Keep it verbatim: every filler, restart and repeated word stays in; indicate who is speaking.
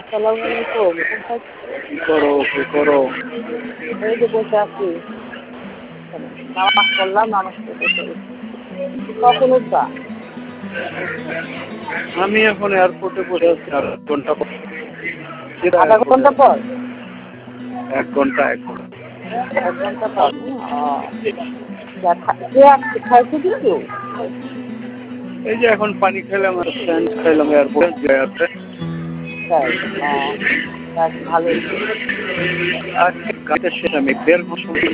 Speaker 1: আসসালামু আলাইকুম। কোথায়
Speaker 2: কি করো কি করো?
Speaker 1: এই যে বসে আছি। নামাজ পড়লাম, নামাজ পড়ে বসে আছি। কখন উঠবা?
Speaker 2: আমি এখন এয়ারপোর্টে বসে আছি আর এক ঘন্টা পর। সিধা
Speaker 1: আধা
Speaker 2: এয়ারপোর্টে
Speaker 1: ঘন্টা
Speaker 2: আছি।
Speaker 1: পর?
Speaker 2: এক ঘন্টা এক ঘন্টা।
Speaker 1: এক ঘন্টা পর? ও যা খা- কে আসছে? খাইছে কিছু?
Speaker 2: এই যে এখন পানি খেলাম আর স্যান্ড খাইলাম এয়ারপোর্টে এয়ারপোর্টে।
Speaker 1: তাই? ও যাক ভালোই।
Speaker 2: আজকে কাজের শেষ আমি দেড় ঘন্টা